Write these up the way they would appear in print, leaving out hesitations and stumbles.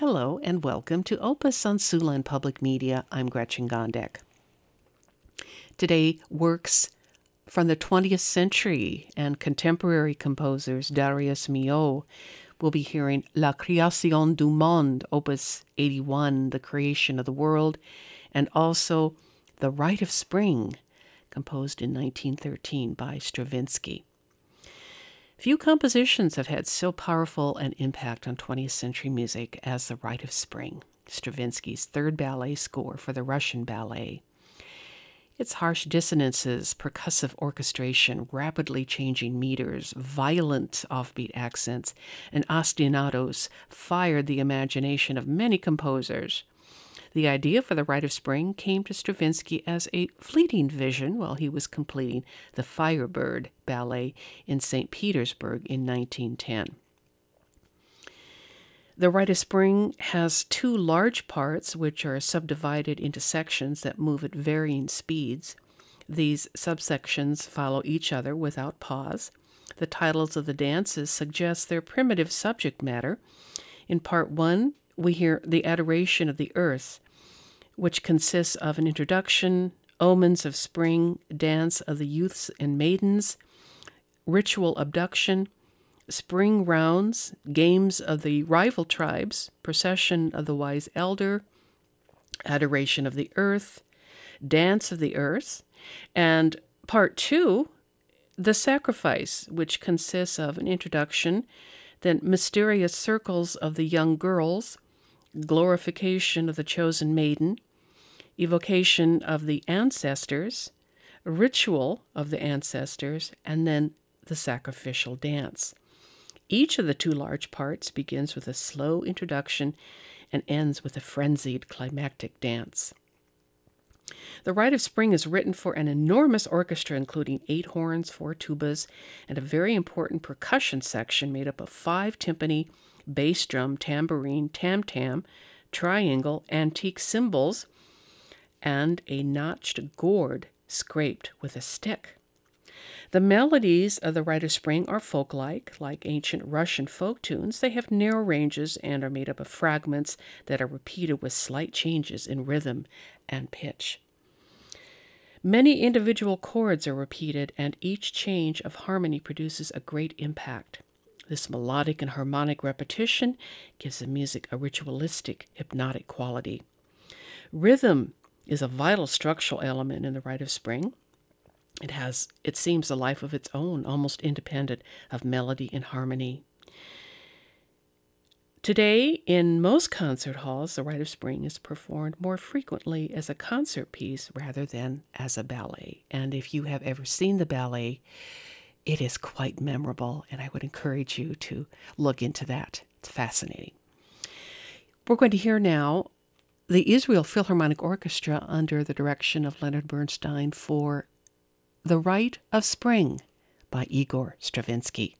Hello and welcome to Opus on Siouxland Public Media. I'm Gretchen Gondek. Today, works from the 20th century and contemporary composers Darius Milhaud will be hearing La Création du Monde, Opus 81, The Creation of the World, and also The Rite of Spring, composed in 1913 by Stravinsky. Few compositions have had so powerful an impact on 20th century music as The Rite of Spring, Stravinsky's third ballet score for the Russian ballet. Its harsh dissonances, percussive orchestration, rapidly changing meters, violent offbeat accents, and ostinatos fired the imagination of many composers. The idea for The Rite of Spring came to Stravinsky as a fleeting vision while he was completing the Firebird ballet in St. Petersburg in 1910. The Rite of Spring has two large parts which are subdivided into sections that move at varying speeds. These subsections follow each other without pause. The titles of the dances suggest their primitive subject matter. In part one, we hear the Adoration of the Earth, which consists of an introduction, omens of spring, dance of the youths and maidens, ritual abduction, spring rounds, games of the rival tribes, procession of the wise elder, adoration of the earth, dance of the earth, and part two, the sacrifice, which consists of an introduction, then mysterious circles of the young girls, glorification of the chosen maiden, evocation of the ancestors, ritual of the ancestors, and then the sacrificial dance. Each of the two large parts begins with a slow introduction and ends with a frenzied climactic dance. The Rite of Spring is written for an enormous orchestra, including 8 horns, 4 tubas, and a very important percussion section made up of 5 timpani, bass drum, tambourine, tam-tam, triangle, antique cymbals, and a notched gourd scraped with a stick. The melodies of the Rite of Spring are folk-like ancient Russian folk tunes. They have narrow ranges and are made up of fragments that are repeated with slight changes in rhythm and pitch. Many individual chords are repeated, and each change of harmony produces a great impact. This melodic and harmonic repetition gives the music a ritualistic, hypnotic quality. Rhythm is a vital structural element in the Rite of Spring. It seems, a life of its own, almost independent of melody and harmony. Today, in most concert halls, the Rite of Spring is performed more frequently as a concert piece rather than as a ballet. And if you have ever seen the ballet, it is quite memorable, and I would encourage you to look into that. It's fascinating. We're going to hear now the Israel Philharmonic Orchestra under the direction of Leonard Bernstein for The Rite of Spring by Igor Stravinsky.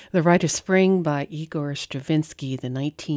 The Rite of Spring by Igor Stravinsky, the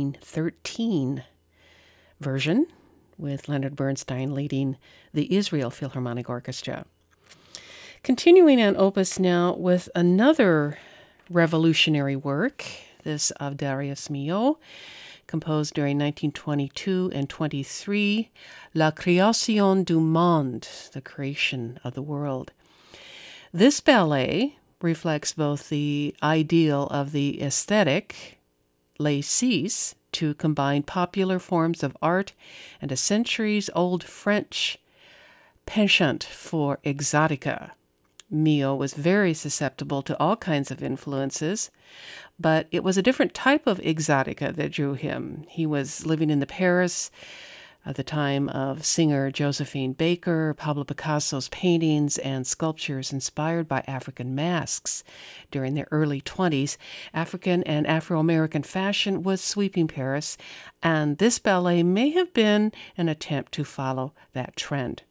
1913 version, with Leonard Bernstein leading the Israel Philharmonic Orchestra. Continuing on opus now with another revolutionary work, this of Darius Milhaud, composed during 1922 and 23, La Création du Monde, the creation of the world. This ballet reflects both the ideal of the aesthetic, les six, to combine popular forms of art and a centuries-old French penchant for exotica. Milhaud was very susceptible to all kinds of influences, but it was a different type of exotica that drew him. He was living in the Paris at the time of singer Josephine Baker, Pablo Picasso's paintings and sculptures inspired by African masks. During the early 20s, African and Afro-American fashion was sweeping Paris, and this ballet may have been an attempt to follow that trend.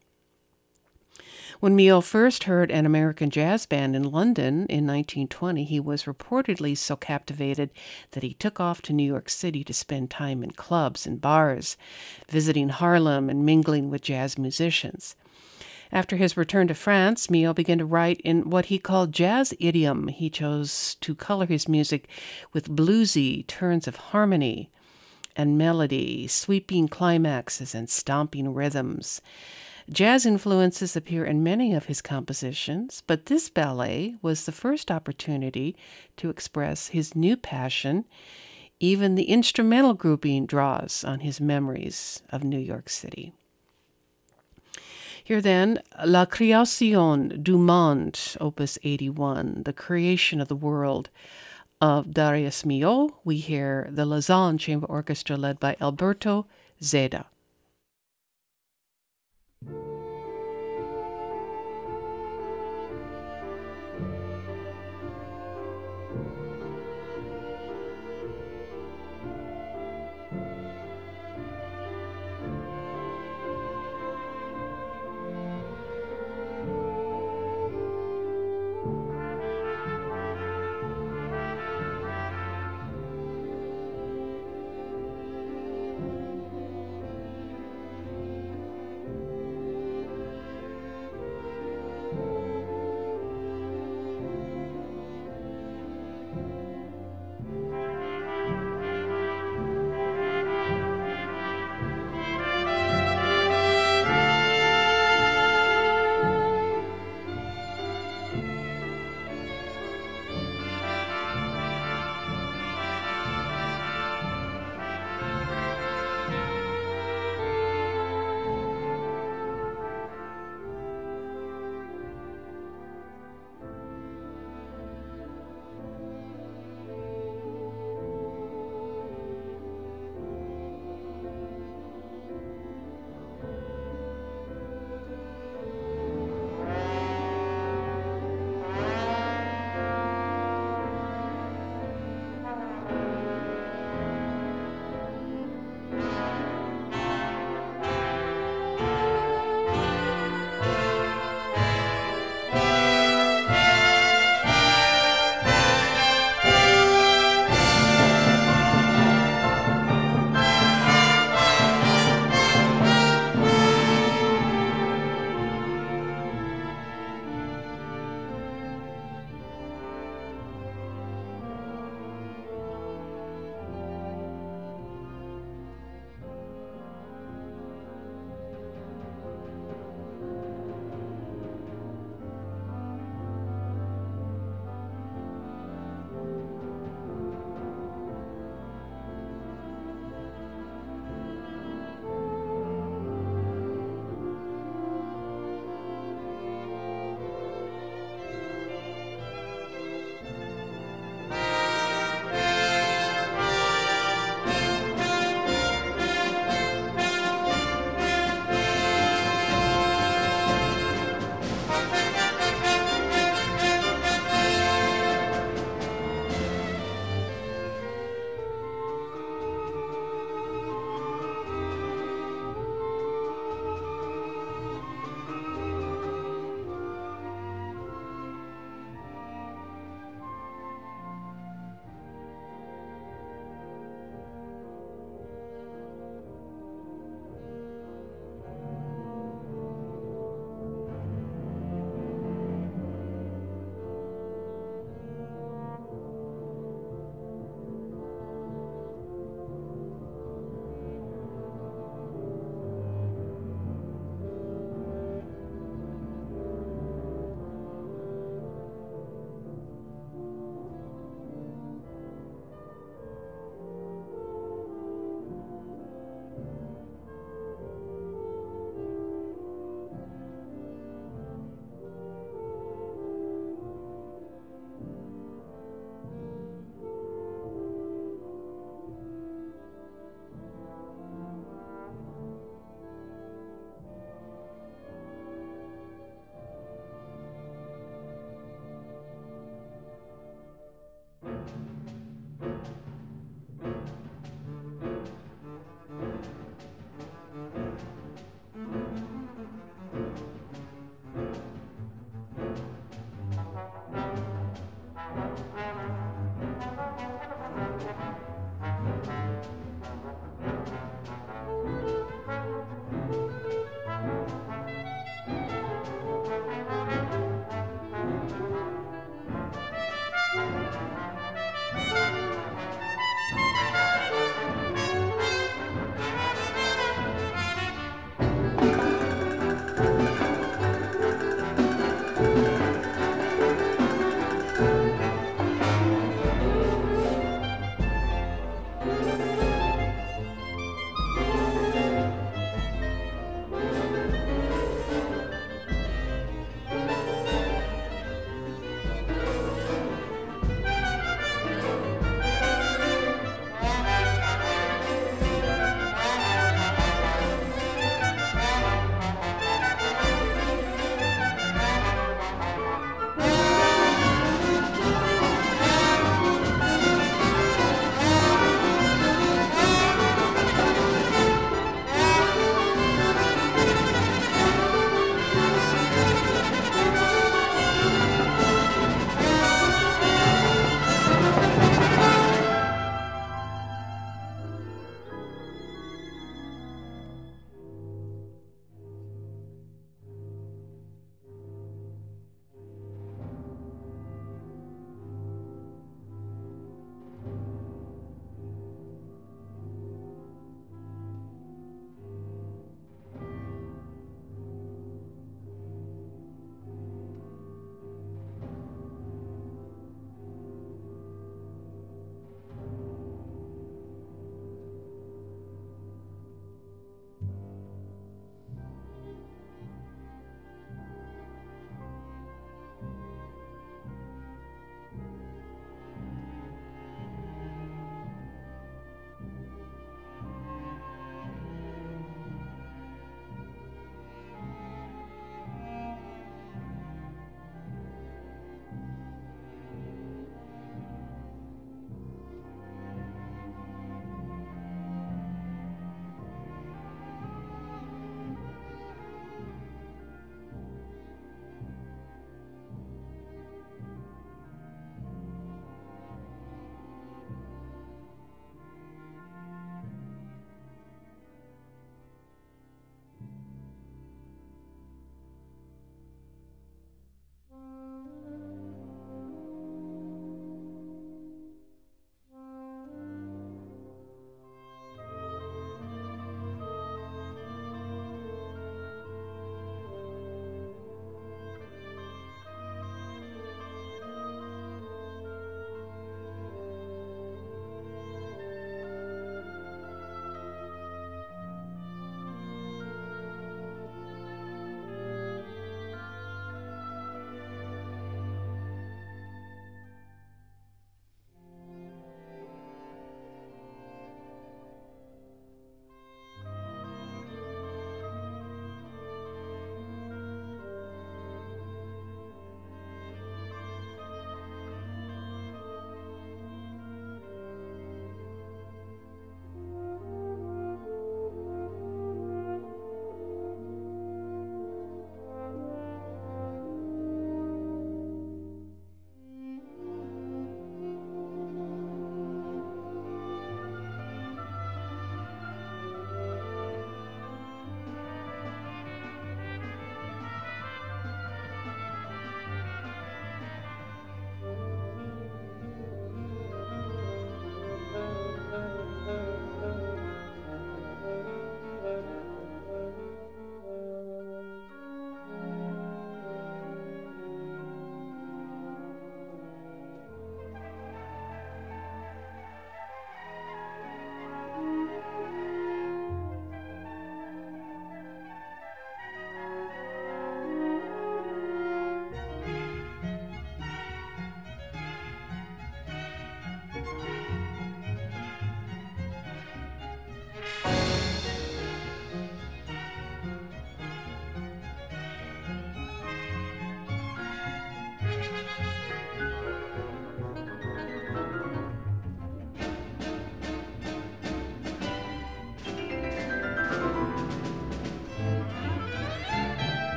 When Milhaud first heard an American jazz band in London in 1920, he was reportedly so captivated that he took off to New York City to spend time in clubs and bars, visiting Harlem and mingling with jazz musicians. After his return to France, Milhaud began to write in what he called jazz idiom. He chose to color his music with bluesy turns of harmony and melody, sweeping climaxes and stomping rhythms. Jazz influences appear in many of his compositions, but this ballet was the first opportunity to express his new passion. Even the instrumental grouping draws on his memories of New York City. Here then, La Création du Monde, Opus 81, The Creation of the World, of Darius Milhaud. We hear the Lausanne Chamber Orchestra led by Alberto Zeda.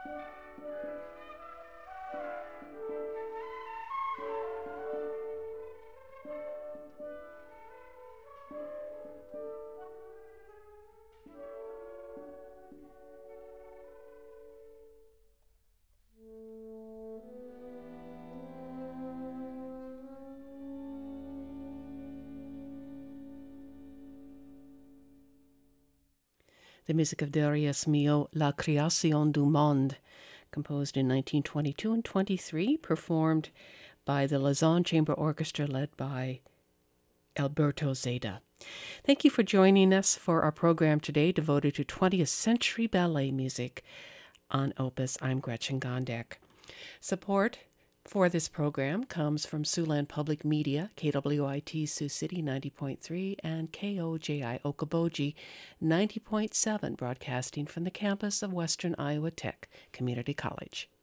The music of Darius Milhaud, La Création du Monde, composed in 1922 and 23, performed by the Lausanne Chamber Orchestra led by Alberto Zeda. Thank you for joining us for our program today devoted to 20th century ballet music on Opus. I'm Gretchen Gondek. Support for this program comes from Siouxland Public Media, KWIT Sioux City 90.3 and KOJI Okoboji 90.7, broadcasting from the campus of Western Iowa Tech Community College.